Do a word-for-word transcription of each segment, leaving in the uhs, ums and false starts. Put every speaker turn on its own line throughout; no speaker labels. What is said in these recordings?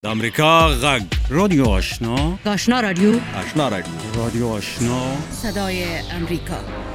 د امریکا غږ رادیو آشنا
آشنا رادیو
آشنا رادیو رادیو آشنا
صدای امریکا.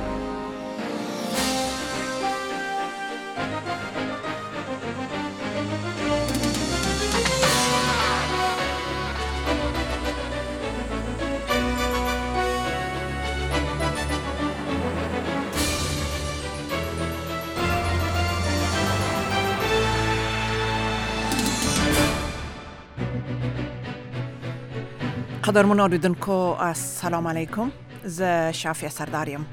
قدرمن اوریدونکو السلام علیکم. زه شافیه سرداریم.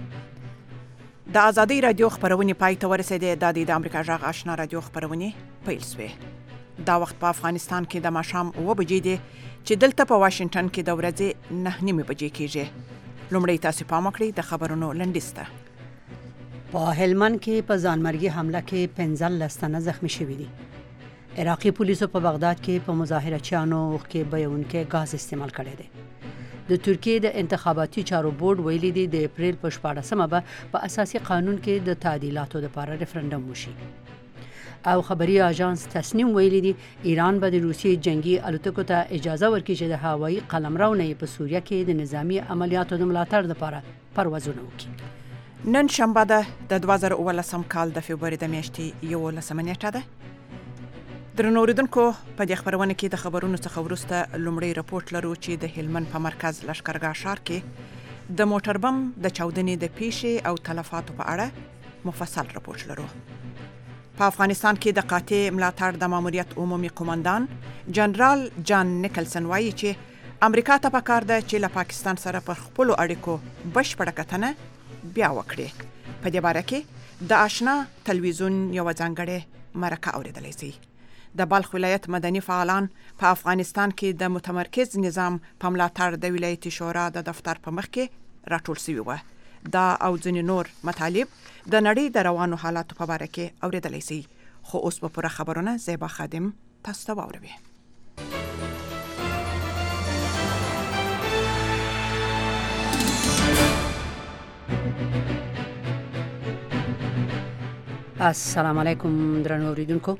د آزادی رادیو خبرونه پای ته ورسېدې. د د امریکا غږ آشنا رادیو خبرونه پیل شوې. دا وخت په افغانستان کې د ماښام اوه بجې دي چې دلته په واشنگټن کې د ورځې نه نیمې بجې کېږي. لومړی تاسو پام وکړئ د خبرونو لنډیسته.
په هلمند کې په ځانمرګي حمله کې پنځلس تنه زخمی شوي دي. عراقي پولیسو په بغداد کې په مظاهرچیانو کې بیانونکي غاز استعمال کړی دی. د ترکیې د انتخاباتي چارو بورډ ویلي دی د اپریل په شپاړسمه به په اساسي قانون کې د تعدیلاتو لپاره ریفرندوم وشي. او خبري اژانس تصنیم ویلي دی ایران به د روسیې جنگي الوتکو ته اجازه ورکړي چې د هوایي قلمرو نه په سوریه کې د نظامی عملیاتو د ملاتړ لپاره پروازونه وکړي.
نن شنبه ده د دوه زره اوولسم کال د فبروري د میاشتې یولسمه نیټه ده. درنو اوریدونکو په دې خبرونه کې د خبرونو څخه وروسته لومړی راپورټ لرو چې د هلمند په مرکز لشکرګاه ښار کې د موټر بم د چاودنې د پیښې او تلفاتو په اړه مفصل راپورټ لرو. په افغانستان کې د قاطع ملاتړ د ماموریت عمومي قومندان جنرال جان نیکلسن وایي چې امریکا ته پکار ده چې له پاکستان سره پر خپلو اړیکو بشپړه کتنه بیا وکړي. په دې باره کې د آشنا تلویزیون یو ځانګړې مرکه اوریدلی شي. د بلخ ولایت مدني فعالان په افغانستان کې د متمرکز نظام په ملاتړ د ولایتي شورا د دفتر په مخ کې راټول شوي وو. دا او ځینې نور مطالب د نړۍ د روانو حالاتو په باره کې اوریدلی شي. خو اوس په پوره خبرونه زیبا خادم تاسو ته واوروي.
السلام علیکم درنو اوریدونکو.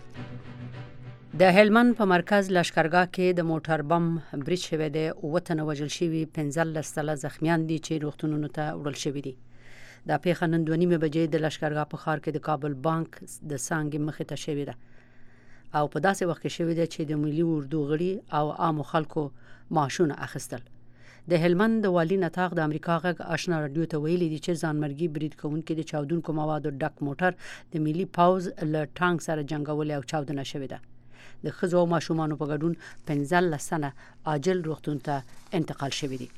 د هلمند په مرکز لشکرګاه کې د موټر بم بریټ شوی دی. اووه تنه وژل شوي، پنځلس تنه زخمیان دي چې روغتونونو ته وړل شوي دي. دا پیښه نن دوه نیمې بجې د لشکرګاه په ښار کې د کابل بانک د څانګې مخې ته شوې ده او په داسې وخت کې شوې ده چې د ملي اردو غړي او عامو خلکو معاشونه اخیستل. د هلمند د والي نطاق د امریکا غږ آشنا رادیو ته ویلي دي چې ځانمرګي برید کوونکي د چاودونکو موادو ډک موټر د ملي پوځ له ټانک سره جنګولي او چاودنه شوې ده. د ښځو او ماشومانو په ګډون پنځلس تنه عاجل روغتون ته انتقال شوي دي.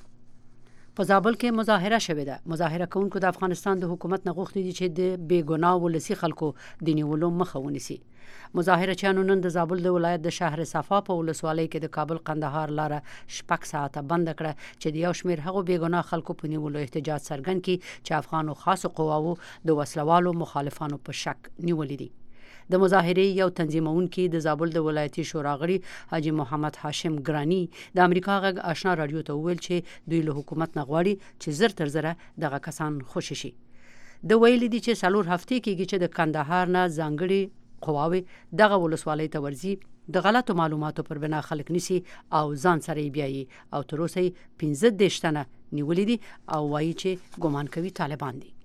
په زابل کې مظاهره شوې ده. مظاهره کوونکو د افغانستان د حکومت نه غوښتي دي چې د بې ګناه ولسي خلکو د نیولو مخه ونیسي. مظاهرچیانو نن د زابل د ولایت د شهر صفا په ولسوالۍ کې د کابل قندهار لاره شپږ ساعته بند کړه چې د یو شمېر هغو بې ګناه خلکو په نیولو احتجاج څرګند کړي چې افغانو خاصو قواوو د وسلوالو مخالفانو په شک نیولي دي. د مظاهرې یو تنظیمونکي د زابل د ولایتي شورا غړي حاجی محمد هاشم ګرانی د امریکا غږ آشنا رادیو ته وویل چې دوی له حکومت نه غواړي چې زر تر زره دغه کسان خوشي شي. د ویلي دي چې څلور هفتې کېږي چې د کندهار نه ځانګړي قواوې دغه ولسوالۍ ته ورځي، د غلطو معلوماتو پر بنا خلک نیسي او ځان سره یې بیایي او تر اوسه یې پنځه دېرش تنه نیولي دي او وایي چې ګمان کوي طالبان دي.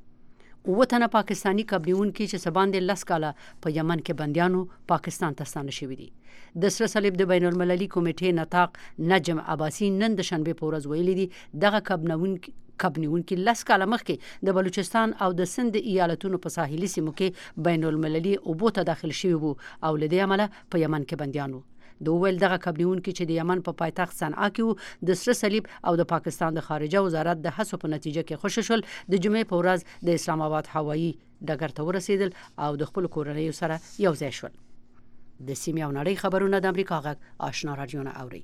اووه تنه پاکستانی کبنیونکي چې سباندې لس کاله په یمن کې بندیانو پاکستان ته ستانه شوي دي. د سره صلیب د بین المللي کمیټې نطاق نجم عباسی نن د شنبې په ورځ ویلي دي دغه کبنیونکي کبنیونکي لس کاله مخکې د بلوچستان او د سند ایالتونو په ساحلي سیمو کې بین المللي اوبو ته داخل شوي وو او له دې امله په یمن کې بندیانو. د ویل دغه کبنیونکي چې د یمن په پایتخت صنعا کې وو د سره صلیب او د پاکستان د خارجه وزارت د هڅو په نتیجه کې خوشي شول. د جمعې په ورځ د اسلام آباد هوایي ډګر ته ورسېدل او د خپل کورنیو سره یو ځای شول. د سیمې او نړۍ خبرونه د امریکا غږ آشنا رادیو نه اوري.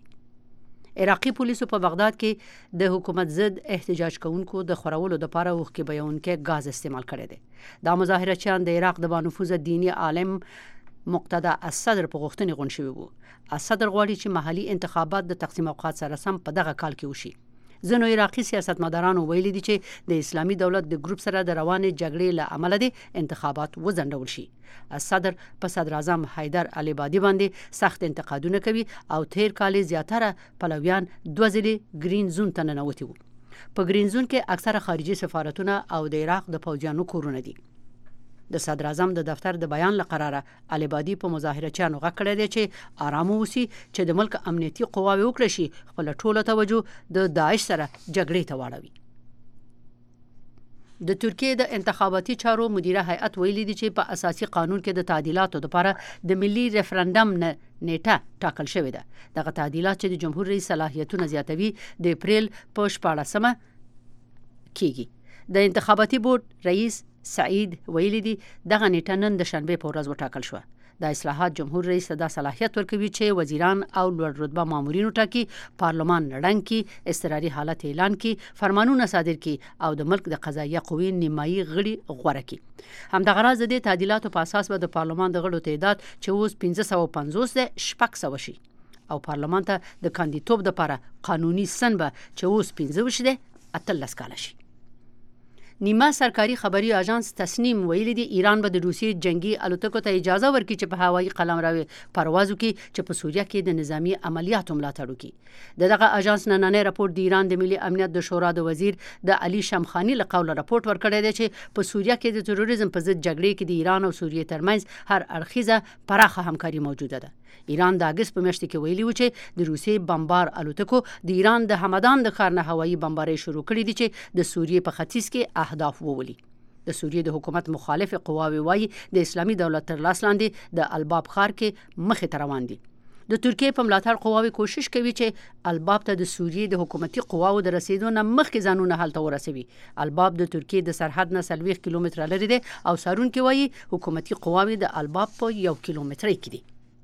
عراقي پولیسو په بغداد کې د حکومت ضد احتجاج کوونکو د خورولو لپاره اوښکې بیانونکي غاز استعمال کړی دی. دا مظاهرچیان د عراق د بانفوذه دیني عالم مقتدا الصدر په غوښتنې غونډ شوي وو. الصدر غواړي چې محلي انتخابات د تقسیم اوقات سره سم په دغه کال کې وشي. ځینو عراقي سیاستمدارانو ویلي دي چې د اسلامي دولت د ګروپ سره د روانې جګړې له امله د انتخابات وځنډول شي. صدر په صدر اعظم حیدر العبادي باندې سخت انتقادونه کوي او تیر کال زیاتره پلویان دوه ځلې گرین زون ته ننوتي وو. په گرین زون کې اکثره خارجي سفارتونه او د عراق د پوځیانو کورونه دي. د صدر اعظم د دفتر د بیان لقراره العبادي په مظاهرچیانو غږ کړی دی چې آرام اوسي چې د ملک امنیتي قواوې وکړي شي خپل ټوله توجه د داعش سره جګړې ته واړوي. د ترکیه د انتخاباتي چارو مدیره هیئت ویلي دي چې په اساسي قانون کې د تعدیلاتو لپاره د ملي ریفرندم نه نیټه ټاکل شوې ده. دغه تعدیلات چې د جمهور رئیس صلاحیتونه زیاتوي د اپریل په شپاړسمه کیږي. د انتخاباتي بورډ رئیس سعید ویلي دي دغه نیټه نن د شنبه په ورځ وټاکل شو. د اصلاحات جمهور رئیس ته صلاحیت ورکوي چې وزیران او لوړ رتبه مامورینو ټاکي، پارلمان نړنګ کی، اضطراري حالت اعلان کی، فرمانونه صادر کی او د ملک د قضایه قوې نیمایي غړي غوړه کی. همدغه راز د تعدیلاتو په اساس به د پارلمان د غړو تعداد چې اوس پنځه سوه پنځوس ده شپږ سوه شي او پارلمان ته د کاندیدتوب لپاره قانوني سن به چې اوس پنځه وشي ده اتلس کاله شي. نیمه سرکاري خبري اژانس تسنیم ویلي دي ایران به د روسیې جنگي الوتکو ته اجازه ورکړي چې په هوایي قلمرو پرواز وکړي چې په سوریه کې د نظامی عملیاتو ملاتړ وکړي. دغه اژانس نننی راپور د ایران د ملي امنیت د شورا د وزیر د علي شمخاني له قوله راپورټ ورکړی دی چې په سوریه کې د تروریزم په ضد جګړې کې د ایران او سوریې ترمنځ هر اړخیزه پراخه همکاري موجوده ده. ایران د اگست په میاشت کې ویلي و چې د روسیې بمبار الوتکو د ایران د همدان د ښار نه هوایي بمبارۍ شروع کړې دي چې د سوریې په ختیځ کې اهداف وولي. د سوریې د حکومت مخالف قواوې وایي د اسلامي دولت تر لاس لاندې د الباب ښار کې مخې ته روان دي. د ترکیې په ملاتړ قواوې کوشش کوي چې الباب ته د سوریې د حکومتي قواو د رسیدو نه مخکې ځانونه هلته ورسوي. الباب د ترکیې د سرحد نه څلوېښت کیلومتره لرې دی او څارونکي وایي حکومتي قواوې د الباب په یو کیلومترۍ کې دي.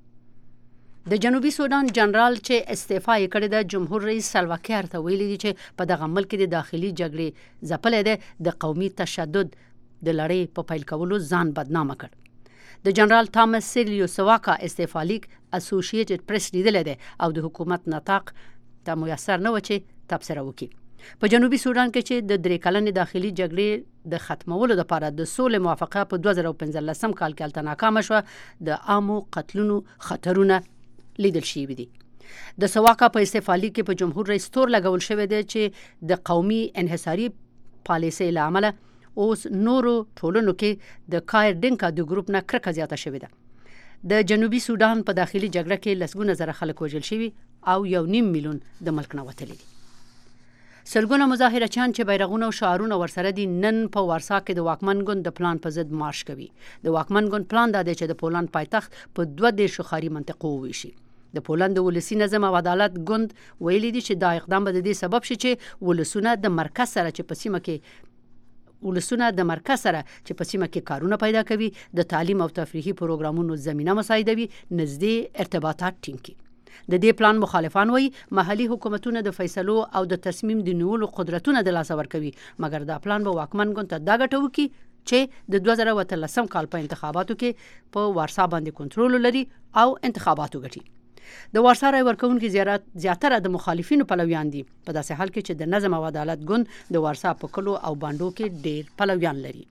د جنوبي سودان جنرال چې استعفا یې کړې ده جمهور رئیس سلواکیر ته ویلي دي چې په دغه ملک کې د داخلي جګړې ځپلی دی د قومي تشدد د لړۍ په پیل کولو ځان بدنامه کړ. د جنرال تامس سیلیو سواکا استعفا لیک اسوسییټډ پریس لیدلی دی او د حکومت نطاق ته میسر نه و چې تبصره وکړي. په جنوبي سودان کې چې د درې کلنې داخلي جګړې د ختمولو لپاره د سولې موافقه په دوه زره پنځلسم کال کې هلته ناکامه شوه، د عامو قتلونو خطرونه لیدل شوي دي. د سواکا په استعفا لیک کې په جمهور رئیس تور لګول شوی دی چې د قومي انحصاري پالیسۍ له امله اوس نورو ټولنو کې د کایر ډینکا د ګروپ نه کرکه زیاته شوې ده. د جنوبي سودان په داخلي جګړه کې لسګونه زره خلک وژل شوي او یو نیم میلیون د ملک نه وتلي دي. سلګونه مظاهرچیان چې بیرغونه او شعارونه ورسره دي نن په وارسا کې د واکمن ګوند د پلان په ضد مارش کوي. د واکمن ګوند پلان دا دی چې د پولند پایتخت په دوه دېرشو ښاري منطقو وویشي. د پولند د ولسي نظم او عدالت ګوند ویلي دي چې دا اقدام به د دې سبب شي چې ولسونه د مرکز سره چې په سیمه کې ولسونه د مرکز سره چې په سیمه کې کارونه پیدا کوي، د تعلیم او تفریحي پروګرامونو زمینه مساعدوي، نږدې ارتباطات ټینګ کړي. د دې پلان مخالفان وایي محلي حکومتونه د فیصلو او د تصمیم د نیولو قدرتونه د لاسه ورکوي، مګر دا پلان به واکمن ګوند ته دا ګټه وکړي چې د دوه زره اتلسم کال په انتخاباتو کې په وارسا باندې کنټرول لري او انتخاباتو ګټي. د وارسا رای ورکوونکي زیاتره د مخالفینو پلویان دي، په داسې حال کې چې د نظم او عدالت ګوند د وارسا په کلو او باندو کې ډیر پلویان لري.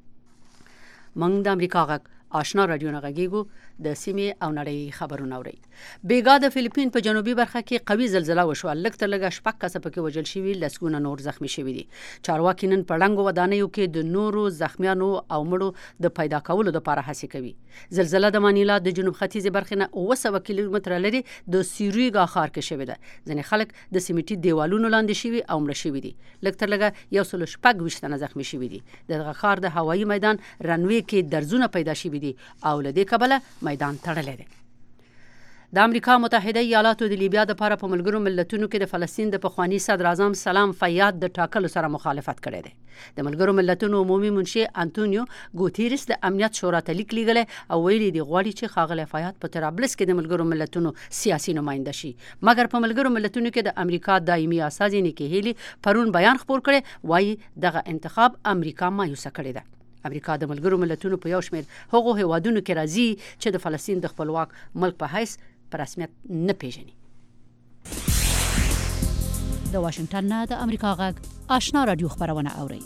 موږ د امریکا غږ آشنا رادیو نه غږیږو، د سیمې او نړۍ خبرونه اورئ. بیګا د فلیپین په جنوبي برخه کې قوي زلزله وشوه، لږ تر لږه شپږ کسه پکې وژل شوي، لسګونه نور زخمی شوي دي. چارواکي نن په ړنګو ودانیو کې د نورو زخمیانو او مړو د پیدا کولو لپاره هڅې کوي. زلزله د مانیلا د جنوب ختیځې برخې نه اوه سوه کیلومتره لرې د سیرویګا ښار کې شوې ده. ځینې خلک د سیمټي دیوالونو لاندې شوي او مړه شوي دي. لږ تر لږه یو سل شپږ ویشت تنه زخمی شوي دي. دغه ښار د هوایي میدان رنوې کې درزونه پیدا شوي دي او له دې کبله میدان تړلی دی. د امریکا متحده ایالاتو د لیبیا د لپاره په ملګرو ملتونو کې د فلسطین د پخواني صدر اعظم سلام فیاد د ټاکلو سره مخالفت کړی دی. د ملګرو ملتونو عمومي منشي انټونیو ګوتیرس د امنیت شورا ته لیک لیږلی او ویلي دی غواړي چې ښاغلی فیاد په طرابلس کې د ملګرو ملتونو سیاسي نماینده شي. مګر په ملګرو ملتونو کې د امریکا دایمي استازي نیکي هیلي پرون بیان خپور کړی، وایي دغه انتخاب امریکا مایوسه کړې ده. امریکا د ملګرو ملتونو په یو شمېر هغو هیوادونو کې راځي چې د فلسطین د خپلواک ملک په حیث په رسمیت نه پیژني.
د واشنگټن نه د امریکا غږ آشنا رادیو خبرونه اوري.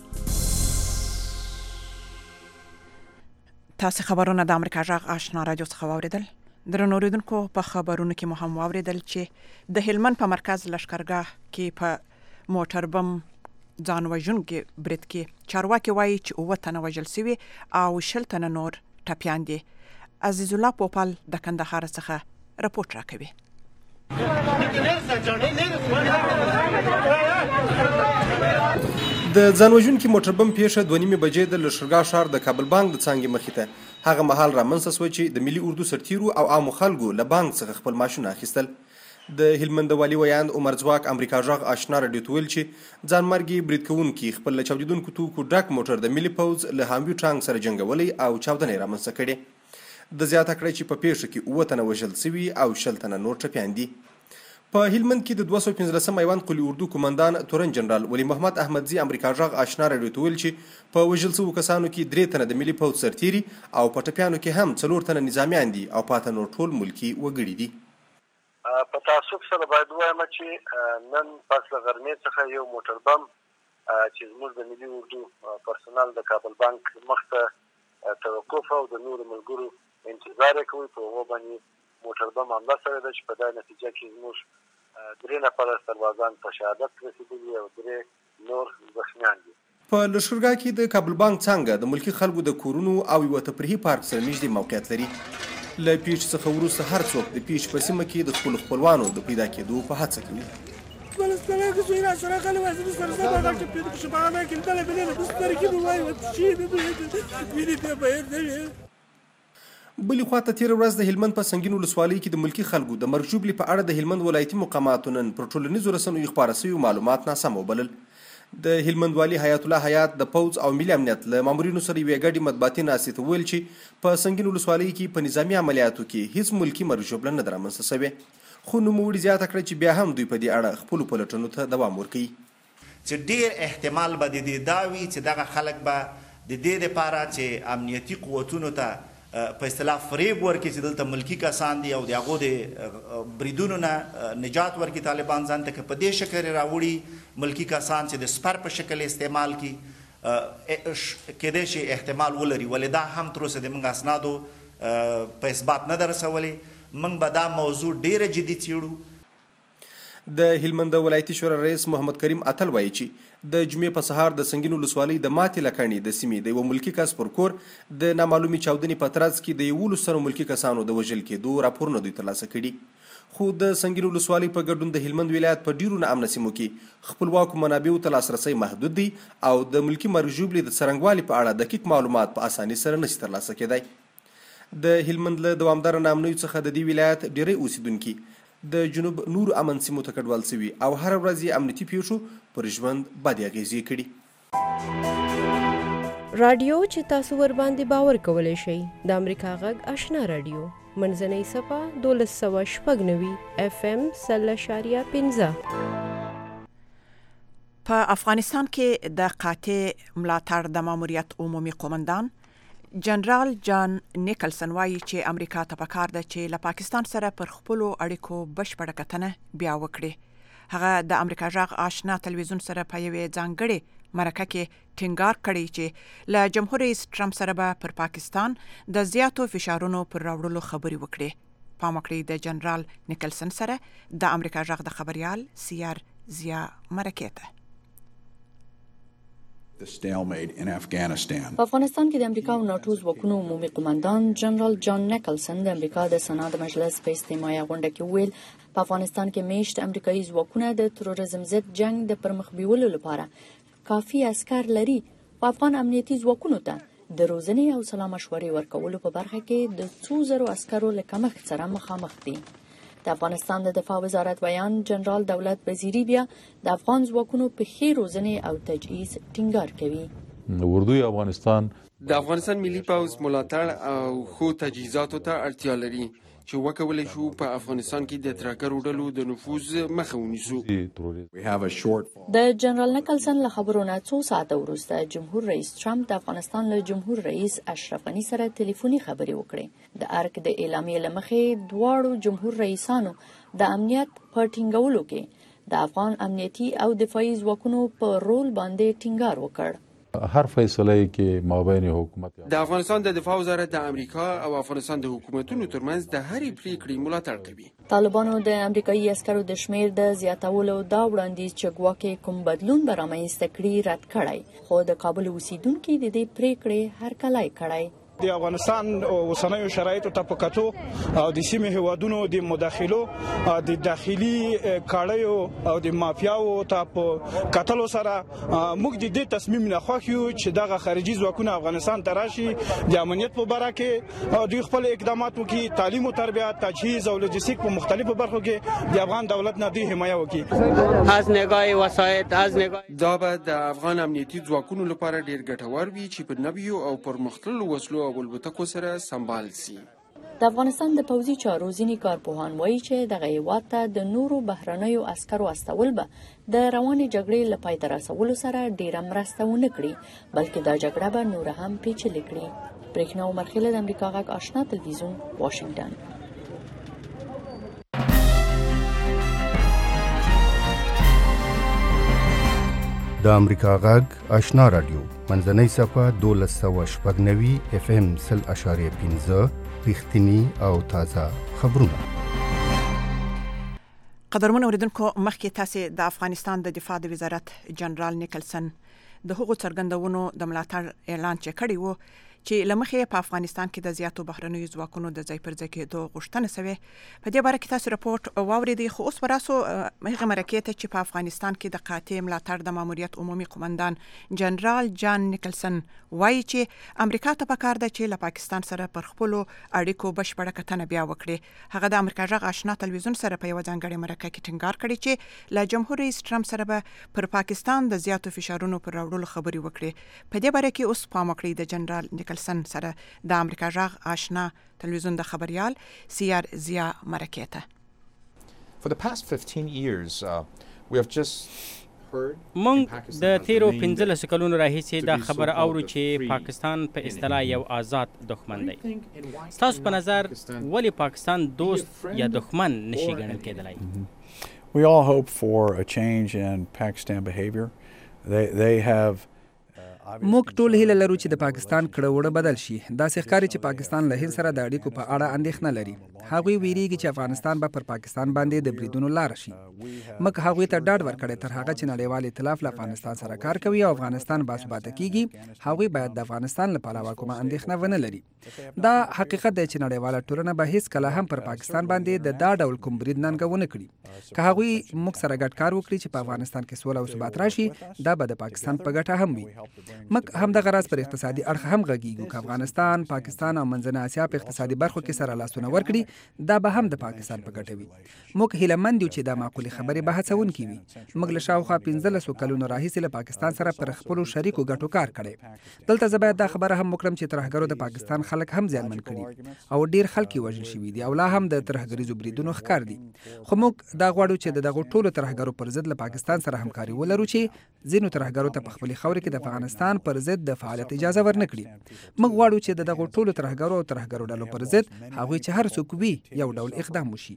تاسو خبرونه د امریکا غږ آشنا رادیو څخه واوریدل. درنو اوریدونکو په خبرونو کې مو هم واوریدل چې د هلمند په مرکز لشکرګاه کې په موټر بم ځان وژونکي برید کې چارواکي وایي چې اووه تنه وژل شوي او شل تنه نور ټپیان دي. عزیز الله پوپل د کندهار څخه راپورټ راکوي.
د ځانوژونکي موټر بم پیښه دوه نیمې بجې د لښکرګاه ښار د کابل بانک د څانګې مخې ته هغه مهال رامنځته شوه چې د ملي اردو سرتیرو او عامو خلکو له بانک څخه خپل معاشونه اخیستل. د هلمند والي ویاند عمر ځواک امریکا غږ آشنا راډیو ته ویل چې ځانمرګي برید کوونکي خپل له چاودېدونکو توکو ډک موټر د ملي پوځ له هاموي ټانک سره جنګولی او چاودنه یې رامنځته کړې. د زیاته کړی چې په پیښه کې اووه تنه وژل شوي او شل تنه نور ټپیان دي. په هلمند کې د دوه سوه پنځلسم میوند قلي اردو قومندان تورن جنرال ولی محمد احمدزي امریکا غږ آشنا راډیو ته ویل چې په وژل شوو کسانو کې درې تنه د ملي پوځ سرتیري او په ټپیانو کې هم څلور تنه نظامیان دي او پاته نور ټول ملکي وګړي دي.
په تعصب سره باید ووایم چې نن پس له غرمې څخه یو موټر بم چې زموږ د ملي اردو پرسونل د کابل بانک مخ ته توقف او د نورو ملګرو انتظار یې کوي په هغو باندې موټر بم حمله شوې ده چې په دې نتیجه کې زموږ درې نفره سربازان په شهادت رسېدلي او درې نور زخمیان دي.
په لښکرګاه کې د کابل بانک څانګه د ملکي خلکو د کورونو او یوه تفریحي پارک سره نږدې موقعیت لري. له پیښې څخه وروسته هر څوک د پیښې په سیمه کې د خپلو خپلوانو د پیدا کېدو په هڅه کې وي. بلې خواته تېره ورځ د هلمند په سنګین ولسوالۍ کې د ملکي خلکو د مرګ ژوبلې په اړه د هلمند ولایتي مقاماتو نن پر ټولنیزو رسنیو خپاره شوي معلومات ناسم وبلل. د هلمند والي حیات الله حیات د پوځ او ملي امنیت له مامورینو سره یوې ګډې مطبوعاتي ناستې ته وویل چې په سنګین ولسوالۍ کې په نظامي عملیاتو کې هیڅ ملکي مرګ ژوبله نه ده رامنځته شوې. خو نوموړي زیاته کړه چې بیا هم دوی په دې اړه خپلو پلټنو ته دوام ورکوي.
چې ډېر احتمال به د دې دا وي چې دغه خلک به د دې دپاره چې امنیتي قوتونو ته په اصطلاح فریب ورکړي چې دلته ملکي کسان دي او د هغو د بریدونو نه نجات ورکړي طالبان ځان ته، که په دې شکل راوړي ملکي کسان چې د سپر په شکل استعمال کړي کیدای شي احتمال ولري. ولې دا هم تر اوسه د موږ اسنادو په اثبات نه ده رسولې. موږ به دا موضوع ډېره جدي څېړو.
د هلمند ولایتي شورا رئیس محمد کریم اتل وایي چې د جمعې په سهار د سنګین ولسوالۍ د ماتې لکڼې د سیمې د یوه ملکي کس پر کور د نامعلومې چاودنې په ترڅ کې د یولس تنو ملکي کسانو د وژل کېدو راپورونه دوی ترلاسه کړي. خو د سنګین ولسوالۍ په ګډون د هلمند ولایت په ډیرو ناامنه سیمو کې خپلواکو منابعو ته لاسرسی محدود دی او د ملکي مرګ ژوبلې د څرنګوالي په اړه دقیق معلومات په اسانۍ سره نشي ترلاسه کېدی. د هلمند له دوامداره ناامنیو څخه د دې ولایت ډیری اوسیدونکي د جنوب نور امن سیمو ته کډوال شوي او هر ورځ یې امنیتي پیښو پر ژوند بدې اغېزې کړي.
رادیو چې تاسو ور باندې باور کولی شئ د امریکا غږ آشنا رادیو منځنۍ صفحه دولس سوه شپږ نوي اف ام سل اشاریه پنځه.
په افغانستان کې د قاطع ملاتړ د ماموریت عمومي قومندان جنرال جان نیکلسن وایي چې امریکا ته پکار ده چې له پاکستان سره پر خپلو اړیکو بشپړه کتنه بیا وکړي. هغه د امریکا غږ آشنا تلویزیون سره په یوې ځانګړې مرکه کې ټینګار کړی چې له جمهور رئیس ټرمپ سره به پر پاکستان د زیاتو فشارونو پر راوړلو خبرې وکړي. پام وکړئ د جنرال نیکلسن سره د امریکا غږ د خبريال سیار زیا مرکه ته.
The stalemate in Afghanistan.
په افغانستان کې د امریکا او ناتو ځواکونو عمومي قومندان جنرال جان نیکلسن د امریکا د سنا د مجلس په استماعي غونډه کې ویل په افغانستان کې میشت امریکایي ځواکونه د تروریزم ضد جنگ د پرمخ بیولو لپاره کافي عسكر لري. په افغان امنیتي ځواکونو ته د روزنې او سلا مشورې ورکولو په برخه کې د څو زرو عسکرو له کمښت سره مخامخ دي. د افغانستان د دفاع وزارت ویان جنرال دولت وزیری بیا د افغان ځواکونو په ښې روزنې او تجهیز ټینګار کوي.
اردوی افغانستان
د افغانستان ملي پوځ ملاتړ او خو تجهیزاتو ته اړتیا لري چې وکولای شو په افغانستان کې د ترهګرو ډلو د نفوذ مخه ونیسو.
د جنرال نیکلسن له خبرو نه څو ساعته وروسته جمهور رئیس ټرمپ د افغانستان له جمهور رئیس اشرف غني سره ټلیفوني خبرې وکړې. د ارګ د اعلامیې له مخې دواړو جمهور رئیسانو د امنیت په ټینګولو کې د افغان امنیتي او دفاعي ځواکونو په رول باندې ټینګار وکړ.
هر فیصله کې مابین حکومت
د افغانستان د دفاع وزارت د امریکا او افغانستان د حکومتونو ترمنځ د هرې پریکړې ملاتړ کوي.
طالبانو د امریکایي عسکرو د شمیر د زیاتولو دا وړاندیز چې ګواکې کوم بدلون به رامنځته کړي رد کړی، خو د کابل اوسیدونکي د دې پریکړې هرکلی کړی.
د افغانستان اوسنیو شرایطو ته په کتو او د سیمې هیوادونو د مداخلو د داخلي کاړیو او د مافیاو ته په کتلو سره موږ د دې تصمیم نه خوښ یو چې دغه خارجي ځواکونه افغانستان ته راشي، د امنیت په باره کې دوی خپل اقدامات وکړي، تعلیم او تربیت، تجهیز او لوجستیک په مختلفو برخو کې د افغان دولت نه دوی حمایه وکړي.
از نگاه وسایط از نگاه
دا به د افغان امنیتي ځواکونو لپاره ډیر ګټور وي چې په نویو او پرمختللو وسلو او الوتکو سره سمبال سي.
د افغانستان د پوځي چارو ځینې کارپوهان وایي چې دغه هیواد ته د نورو بهرنیو عسکرو استول به د روانې جګړې له پای ته رسولو سره ډیره مرسته ونه کړي، بلکې دا جګړه به نوره هم پیچلې کړي. برېښنا عمر خیل د امریکا غږ آشنا تلویزیون، واشنگټن.
د امریکا غږ آشنا رادیو منځنۍ صفه دولس سوه شپږ نوي اف ام سل اشاریه پنځه رښتیني او تازه خبرونه.
قدرمن اوریدونکو، مخکې تاسې د افغانستان د دفاع د وزارت جنرال نیکلسن د هغو څرګندونو د ملاتړ اعلان چې کړی وو چې لمخې په افغانستان کې د زیاتو بهرنیو ځواکونو د ځای پر ځای کېدو غوښتنه شوې. په دې باره کې تاسو راپورټ واورېدئ، خو اوس به راسو هغې مرکې ته چې په افغانستان کې د قاطع ملاتړ د ماموریت عمومي قمندان جنرال جان نیکلسن وایي چې امریکا ته پکار ده چې له پاکستان سره پر خپلو اړیکو بشپړه کتنه بیا وکړي. هغه د امریکا غږ آشنا تلویزیون سره په یوه ځانګړې مرکه کې ټینګار کړی چې له جمهور رئیس ټرمپ سره به پر پاکستان د زیاتو فشارونو پر راوړلو خبرې وکړي. په دې باره کې اوس پام وکړئ د جنرال نیکلسن سره د امریکا غږ آشنا تلویزیون د خبریال سیار زیا مرکه ته.
For the past fifteen years uh, we have just
مونږ د تیرو پنځلسو کلونو راهیسې دا خبره اورو چې پاکستان په اصطلاح یو آزاد دښمن دی. ستاسو په نظر ولې پاکستان دوست یا دښمن نشي ګڼل کېدلی؟
We all hope for a change in Pakistan behavior. They they have
موږ ټول هیله لرو چې د پاکستان کړه وړه بدل شي. داسې ښکاري چې پاکستان له هند سره د اړیکو په اړه اندېښنه لري. هغوی ویریږي چې افغانستان به پر پاکستان باندې د بریدونو لاره شي. موږ هغوی ته ډاډ ورکړی تر هغه چې نړیوال ائتلاف له افغانستان سره کار کوي او افغانستان باثباته کیږي، هغوی باید د افغانستان له پلوه کومه اندېښنه ونه لري. دا حقیقت دی چې نړیواله ټولنه به هیڅ کله هم پر پاکستان باندې د دا ډول کوم برید ننګونه کړي. که هغوی موږ سره ګډ کار وکړي چې په افغانستان کې سوله او ثبات راشي، دا به د پاکستان په ګټه هم وي. موږ همدغه راز پر اقتصادي اړخ هم غږیږو. که افغانستان، پاکستان او منځنۍ اسیا په اقتصادي برخو کې سره لاسونه ورکړي، دا به هم د پاکستان په ګټه وي. موږ هیلهمند یو چې دا معقولې خبرې به هڅونکې وي. موږ له شاوخوا پنځلسو کلونو راهیسې له پاکستان سره پر خپلو شریکو ګټو کار کړی. دلته زه باید دا خبره هم وکړم چې ترهګرو د پاکستان خلک هم زیانمن کړي او ډیر خلک یې وژل شوي دي او لا هم د ترهګریزو بریدونو ښکار دي. خو موږ دا غواړو چې د دغو ټولو ترهګرو پر ضد له پاکستان سره همکاري ولرو چې ځینو ترهګرو ته په خپلې خاورې کې د افغانستان پر ضد د فعالیت اجازه ورنکړي. موږ غواړو چې د دغو ټولو ترهګرو او ترهګرو ډلو پر ضد هغوی چې هر څوک وي یو ډول اقدام وشي.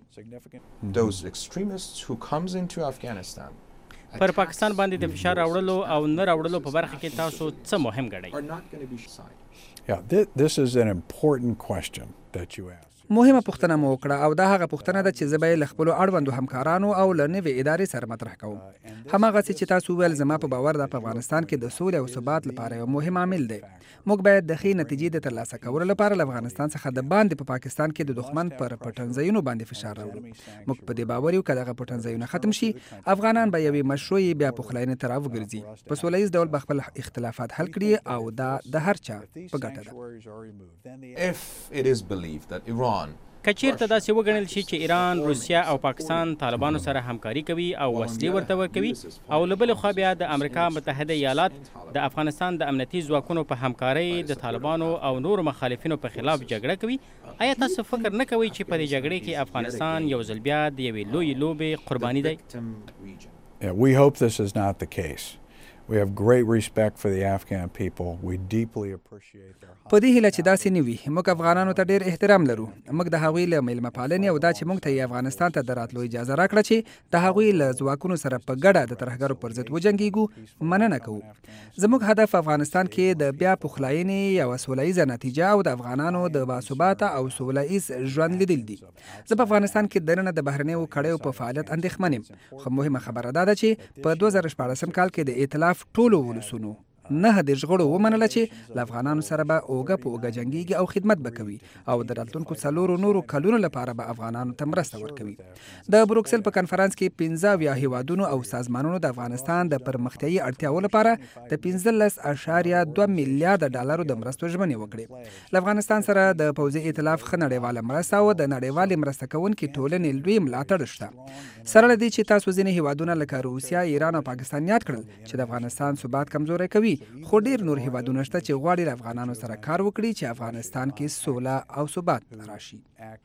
Those extremists who comes into Afghanistan
پر پاکستان باندې د فشار راوړلو او نه راوړلو په برخه کې تاسو څه مهم ګڼئ؟
Yeah, th this is an important question that you ask.
مهمه پوښتنه مو وکړه او دا هغه پوښتنه ده چې زه به یې له خپلو اړوندو همکارانو او له نوې ادارې سره مطرح کوم. هماغسې چې تاسو وویل، زما په باور دا په افغانستان کې د سولې او ثبات لپاره یو مهم عامل دی. موږ باید د ښې نتیجې د ترلاسه کولو لپاره له افغانستان څخه د باندې په پا پاکستان کې د دښمن پر پټنځایونو باندې فشار راوړو. موږ په دې باور یو که دغه پټنځایونه ختم شي، افغانان به یوې مشروعې بیا پخلاینې ته راوګرځي، په سوله ییز ډول به خپل اختلافات حل کړي او دا د هر چا په ګټه ده.
If it is believed that Iran
که چیرته داسې وګڼل شي چې ایران، روسیه او پاکستان طالبانو سره همکاري کوي او وسلې ورته ورکوي، او له بلې خوا بیا د امریکا متحده ایالات د افغانستان د امنیتي ځواکونو په همکارۍ د طالبانو او نورو مخالفینو په خلاف جګړه کوي، آیا تاسو فکر نه کوئ چې په دې جګړې کې افغانستان یو ځل بیا د یوې لویې لوبې قرباني دی؟
Yeah, we hope this is not the case. We have great respect for the Afghan people. We deeply appreciate their
په دې هیله چې داسې نه وي موږ افغانانو ته ډېر احترام لرو. موږ د هغوی له میلمه پالنې او دا چې موږ ته یې افغانستان ته د راتلو اجازه راکړه چې د هغوی له ځواکونو سره په ګډه د ترهګرو پر ضد وجنګېږو مننه کوو. زموږ هدف افغانستان کې د بیا پخلاینې یوه سوله ییزه نتیجه او د افغانانو د باثباته او سوله ییز ژوند لیدل دي. زه په افغانستان کې دننه د بهرنیو کړیو په فعالیت اندېښمن یم، خو مهمه خبره دا ده چې په دوه زره شپاړسم کال کې د ائتلاف ټولو ولسونو نه د ژغړو ومنله چې له افغانانو سره به اوږه په اوږه جنګېږي او خدمت به کوي او د راتلونکو څلورو نورو کلونو لپاره به افغانانو ته مرسته ورکوي. د بروکسل په کنفرانس کې پنځه اویا هیوادونو او سازمانونو د افغانستان د پرمختیایي اړتیاو لپاره د پنځلس اعشاریه دوه میلیارډ ډالرو د مرستو ژمنې وکړې. له افغانستان سره د پوځي ائتلاف ښه نړیواله مرسته او د نړیوالې مرسته کوونکې ټولنې لوی ملاتړ شته. سره له دې چې تاسو ځینې هیوادونه لکه روسیه، ایران او پاکستان یاد کړل چې د افغانستان ثبات کمزوری کوي، خو ډیر نور هیوادونه شته چې غواړي له افغانانو سره کار وکړي چې افغانستان کې سوله او ثبات راشي.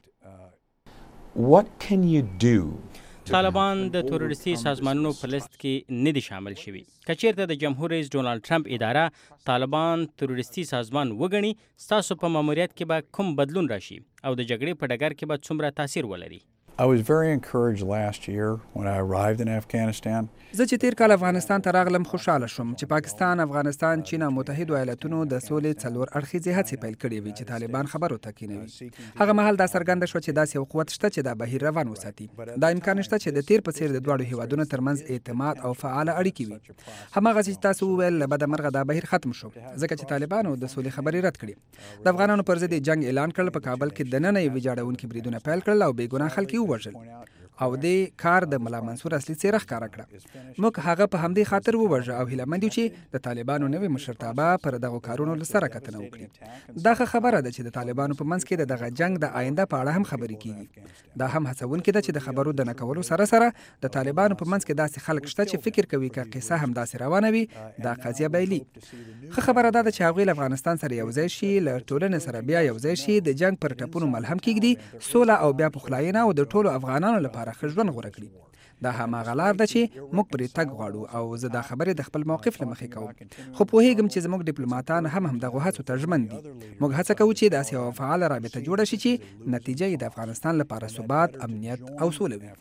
What can you do?
طالبان د تروریستي سازمانونو په لیست کې نه دي شامل شوي. که چیرته د جمهور رئیس ډونالډ ټرمپ اداره طالبان تروریستي سازمان وګڼي، ستاسو په ماموریت کې به کوم بدلون راشي او د جګړې په ډګر کې به څومره تاثیر ولري؟
I was very encouraged last year when I arrived in Afghanistan.
زه چې تیر کال افغانستان ته راغلم خوشاله شوم چې پاکستان، افغانستان، چین او متحدو ایالاتونو د سولې څلور اړخیزې هڅې پیل کړې وي چې طالبان خبرو ته کینوي. هغه مهال دا څرګنده شوه چې داسې یو قوت شته چې دا بهیر روان وساتي. دا امکان شته چې د تیر په څیر د دواړو هیوادونو ترمنځ اعتماد او فعاله اړیکې وي. هماغسې چې تاسو وویل له بده مرغه دا بهیر ختم شو ځکه چې طالبانو د سولې خبرې رد کړې. د افغانانو پر ضد جنگ اعلان کړل، په کابل کې دننه یې ویجاړونکي بریدونه پیل کړل او بې ګناه خلک یې ووژل او دې کار د ملا منصور اصلي څېره ښکاره کړه. موږ هغه په همدې خاطر ووژه او هیله مند یو چې د طالبانو نوې مشرتابه پر دغو کارونو له سره کتنه وکړي. دا ښه خبره ده چې د طالبانو په منځ کې د دغه جنگ د آینده په اړه هم خبرې کیږي. دا هم هڅونکې ده چې د خبرو د نه کولو سره سره د طالبانو په منځ کې داسې خلک شته چې فکر کوي که قصه هم داسې روانه وي دا قضیه بایلي. ښه خبره دا ده چې هغوی له افغانستان سره یو ځای شي، له ټولنې سره بیا یو ځای شي، د جنگ پر ټپونو ملهم کیږدي، سوله او بیا پخلاینه او د ټولو افغانانو لپاره ښه ژوند غوره کړي. دا هماغه لار ده چې موږ پرې تګ غواړو او زه دا خبرې د خپل موقف له مخې کوم. خو پوهیږم چې زموږ ډیپلوماتان هم همدغو هڅو ته ژمن دي. موږ هڅه کوو چې داسې یوه فعاله رابطه جوړه شي چې نتیجه یې د افغانستان لپاره ثبات، امنیت او سوله وي.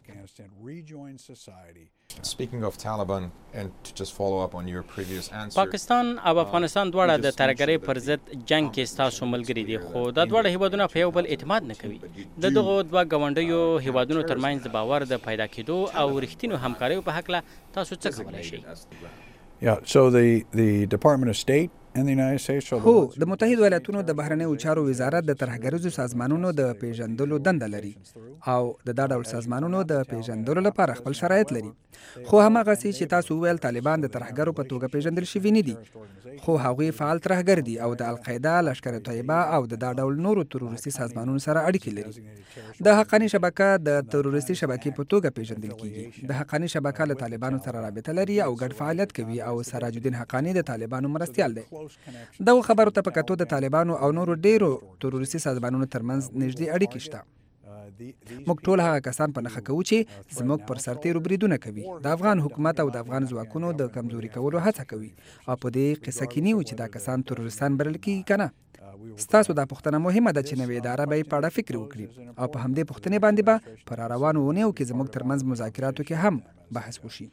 Speaking of Taliban, and to just follow up on your previous answer,
پاکستان او افغانستان دواړه د ترهګرۍ پر ضد جنگ کې ستاسو ملګري دي، خو دا دواړه هیوادونه په یو بل اعتماد نه کوي. د دغو دوه ګاونډیو هیوادونو ترمنځ د باور د پیدا کېدو او رښتینو همکاریو په هکله تاسو څه کولی شئ؟
Yeah, so the the Department of State in the United States.
هو د متحدو ایالاتونو د بهرنیو چارو وزارت د ترهګریزو سازمانونو د پیژندلو دنده لري او د دا ډول سازمانونو د پیژندلو لپاره خپل شرایط لري. خو هماغسې چې تاسو وویل طالبان د ترهګرو په توګه پیژندل شوي نه دي، خو هغوی فعال ترهګر دي او د القاعده، لشکر طیبه او د دا ډول نورو تروریستي سازمانونو سره اړیکې لري. د حقاني شبکه د تروریستي شبکې په توګه پیژندل کیږي. د حقاني شبکه له طالبانو سره رابطه لري او ګډ فعالیت کوي او سراج الدین حقانی د طالبانو مرستیال دی. دغه خبرو ته په کتو د طالبانو او نورو ډیرو تروریستي سازمانونو ترمنځ نږدې اړیکې شته. موږ ټول هغه کسان په نښه کوو چې زموږ پر سرتیرو بریدونه کوي، د افغان حکومت او د افغان ځواکونو د کمزوري کولو هڅه کوي او په دې قصه کې نه و چې دا کسان تروریستان بلل کېږي که نه. ستاسو دا پوښتنه مهمه ده چې نوې اداره به یې په اړه فکر وکړي او په همدې پوښتنې باندې به په راروانو اونیو کې زموږ ترمنځ مذاکراتو کې هم بحث وشي.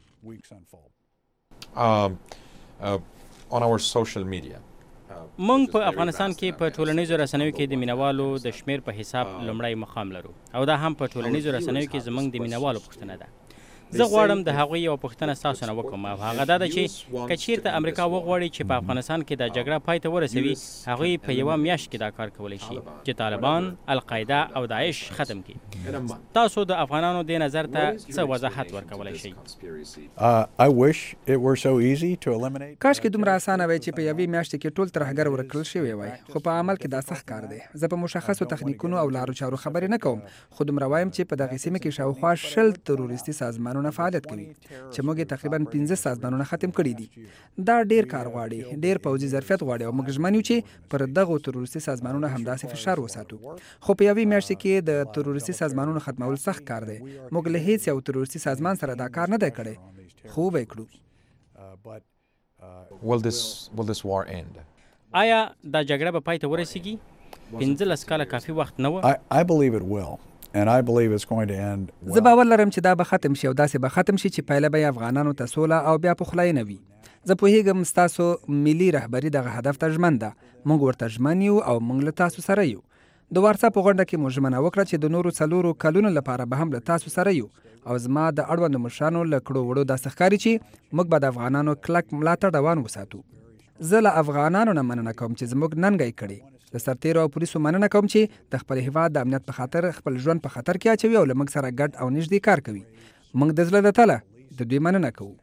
um, uh, on our social media.
مونږ په افغانستان کې په ټولنیزو رسنیو کې د مینوالو د شمیر په حساب لومړی مقام لرو او دا هم په ټولنیزو رسنیو کې زمونږ د مینوالو پوښتنه ده. زه غواړم د هغوی یو پوښتنه ستاسو نه وکړم او هغه دا ده چې که چیرته امریکا وغواړي چې په افغانستان کې دا جګړه پای ته ورسوي، هغوی په یوه میاشت کې دا کار کولی شي چې طالبان، القاعده او داعش ختم کړي. تاسو د افغانانو دې نظر ته څه وضاحت ورکولی شئ؟
I wish it were so easy to eliminate.
کاشکې دومره اسانه وای چې په یوې میاشتې کې ټول ترهګر ورکړل شوی وای، خو په عمل کې دا سخت کار دی. زه په مشخصو تخنیکونو او لارو چارو خبرې نه کوم، خو دومره وایم چې په دغې سیمه کې شاوخوا شل تروریستي سازمانونه فعالیت کوي چې موږ تقریبا پنځه سازمانونه ختم کړي دي. دا ډیر کار غواړي، ډیر پوځي ظرفیت غواړي او موږ ژمن یو چې پر دغو تروریستي سازمانونو همداسې فشار وساتو. خو په یوې میاشتې کې د تروریستي سازمانونو ختمول سخت کار دی. موږ له هیڅ یو تروریستي سازمان سره دا کار نه دی کړی، خو به یې کړو.
Will this will this war end?
آیا دا جګړه به پای ته ورسیږي؟ پنځلس کاله کافي وخت نه و.
I, I believe it will. And I believe it's going to end well.
زه باور لرم چې دا به ختم شي او داسې به ختم شي چې پایله به افغانانو ته سوله او بیا پخلاینه وي. زه پوهیږم ستاسو ملي رهبري دغه هدف ته ژمن ده. موږ ورته ژمن یو او موږ له تاسو سره یو. د وارسا په غونډه کې موږ ژمنه وکړه چې د نورو څلورو کلونو لپاره به هم له تاسو سره یو او زما د اړوندو مشرانو له کړو وړو داسې ښکاري چې موږ به د افغانانو کلک ملاتړ روان وساتو. زه له افغانانو نه مننه کوم چې زموږ ننګی کړي. د سرتیرو او پولیسو مننه کوم چې د خپل هیواد د امنیت په خاطر خپل ژوند په خطر کې اچوي او له موږ سره ګډ او نږدې کار کوي. موږ د زړه له تله د دوی مننه کوو.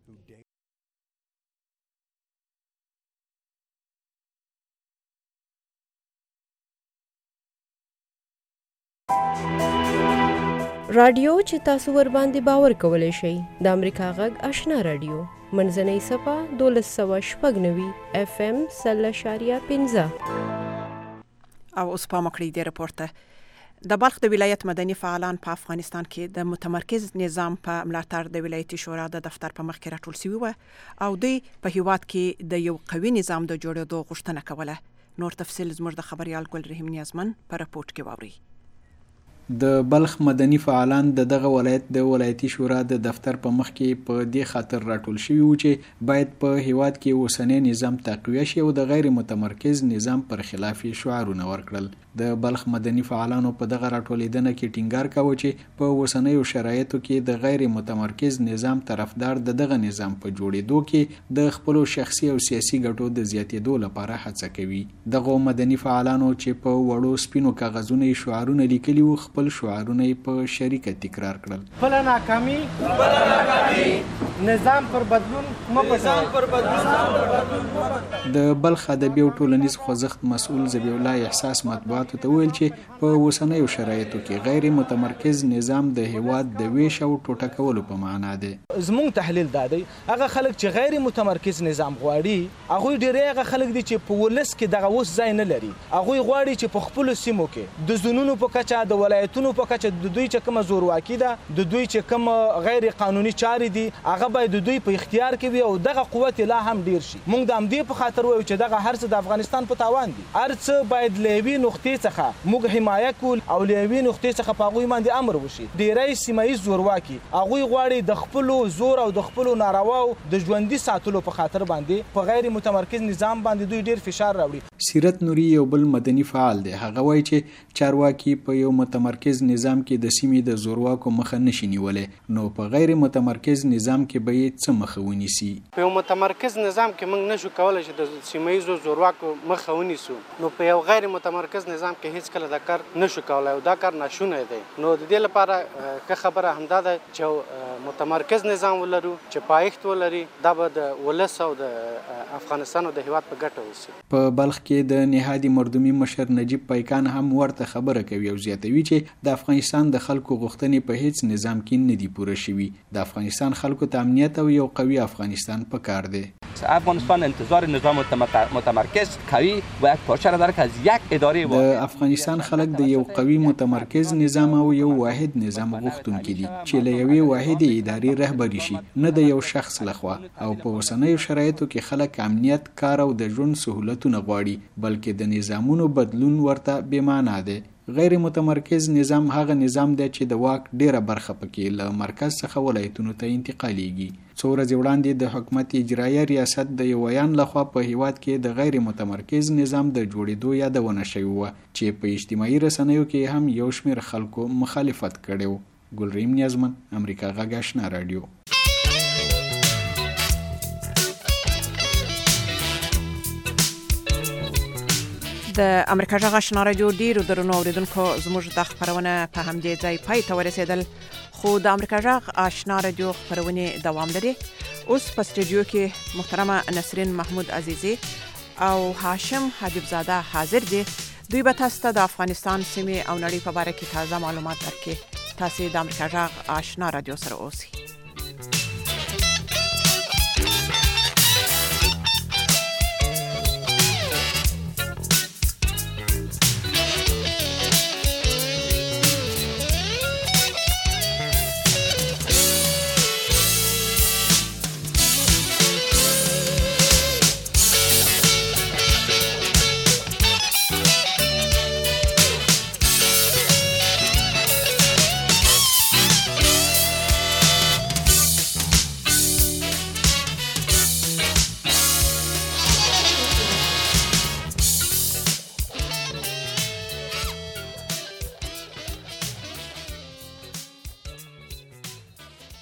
رادیو چې تاسو ور باندې باور کولای شئ د امریکا غږ آشنا رادیو منځنۍ صفه دولس سوه شپږ نوي اف ام سل اشاریه پنځه.
او اوس په مکړی دی راپورته د بلخ د ولایت مدني فعالان په افغانستان کې د متمرکز نظام په ملاتړ د ولایتي شورا د دفتر په مخ کې راټول شوي و او دوی په هیواد کې د یو قوي نظام د جوړېدو غوښتنه کوله. نور تفصیل زموږ د خبريال ګل رحیم نیازمن په راپورټ کې واوري.
د بلخ مدني فعالان د دغه ولایت د ولایتي شورا د دفتر په مخ کې په دې خاطر راټول شوي وو چې باید په هیواد کې اوسنی نظام تقویه شي او د غیر متمرکز نظام پر خلاف شعارونه ورکړل. د بلخ مدني فعالانو په دغه راټولیدنه کې ټینګار کاوه چې په اوسنیو شرایطو کې د غیر متمرکز نظام طرفدار د دغه نظام په جوړېدو کې د خپل شخصي او سیاسي ګټو د زیاتېدو لپاره هڅه کوي. دغه مدني فعالانو چې په وړو سپینو کاغذونو شعارونه لیکلي وو خپل شعارونه په شریکه تکرار کړل.
بل ناکامي بل ناکامي نظام پر بدلون نظام پر بدلون.
د بلخ ادبي او ټولنیز خوځښت مسؤل ذبیح الله احساس مطبوعاتو ته ویل چې په اوسنیو شرایطو کې غیر متمرکز نظام د هیواد د ویش او ټوټه کولو په معنا دی.
زموږ تحلیل دا دی هغه خلک چې غیر متمرکز نظام غواړي هغه ډېری هغه خلک دي چې په ولس کې دغه اوس ځای نه لري. هغه غواړي چې په خپل سیمو کې د زونونو په کچه د ولایتونو په کچه د دوی چې کوم زورواکي ده د دوی چې کوم غیر قانوني چارې دي هغه باید د دوی په اختیار کې وي او دغه قوت لا هم ډیر شي. موږ د همدې په خاطر وایو چې دغه هر څه د افغانستان په تاوان دي. هر څه باید له یوې نقطې څخه موږ حمایه کول او له یوې نقطې څخه په هغوی باندې امر وشي. ډیری سیمه ییز زورواکي هغوی غواړي د خپلو زور او د خپلو نارواو د ژوندي ساتلو په خاطر باندې په غیر متمرکز نظام باندې دوی ډیر فشار راوړي.
سیرت نوري یو بل مدني فعال دی. هغه وایي چې چارواکي په یو متمرکز نظام کې د سیمې د زورواکو مخه نشي نیولې نو په غیر متمرکز نظام کې به یې څه مخه ونیسي.
په یو متمرکز نظام کې موږ نشو کولی چې د سیمه ییزو زورواکو مخه ونیسو نو په یو غیر متمرکز نظام کې هیڅ کله دا کار نشو کولی او دا کار ناشونی دی. نو د دې لپاره ښه خبره همدا ده چې متمرکز نظام ولرو چې پایښت ولري دا به د ولس او د افغانستان او د هیواد په ګټه وسي.
په بلخ کې د نهادي مردومي مشر نجیب پیکان هم ورته خبره کوي او زیاتوي چې د افغانستان د خلکو غوښتنې په هیڅ نظام کې نه دي پوره شوي. د افغانستان خلکو ته امنیت او یو قوي افغانستان پکار دی.
افغانستان انتظار نظام متمرکز قوی و یک پارچه را دارد از یک اداره
د افغانستان خلک د یو قوي متمرکز نظام او یو واحد نظام غوښتونکي دي چې له یوې واحدې ادارې رهبري شي نه د یو شخص لخوا. او په اوسنیو شرایطو کې خلک امنیت کار او د ژوند سهولتونه غواړي بلکې د نظامونو بدلون ورته بې معنا دی. غیر متمرکز نظام هغه نظام دی چې د واک ډیره برخه پکې له مرکز څخه ولایتونو ته انتقالیږي. څو ورځې وړاندې د حکومت اجرایه ریاست د یو ویان لخوا په هیواد کې د غیر متمرکز نظام د جوړېدو یادونه شوې وه چې په اجتماعي رسنیو کې هم یو شمېر خلکو مخالفت کړی و. ګلریم نیازمن امریکا غږ آشنا رادیو.
د امریکا غږ آشنا رادیو ډیرو درنو اوریدونکو زموږ د خبرونه په همدې ځای پای ته ورسېدل خو د امریکا غږ آشنا رادیو خبرونه دوام لري. اوس په استودیو کې محترمه نسرین محمود عزیزی او هاشم حبیب زاده حاضر دي. دوی به تاسو ته د افغانستان سیمې او نړۍ په اړه کې تازه معلومات درکړي. تاسو د امریکا غږ آشنا رادیو سره اوسئ.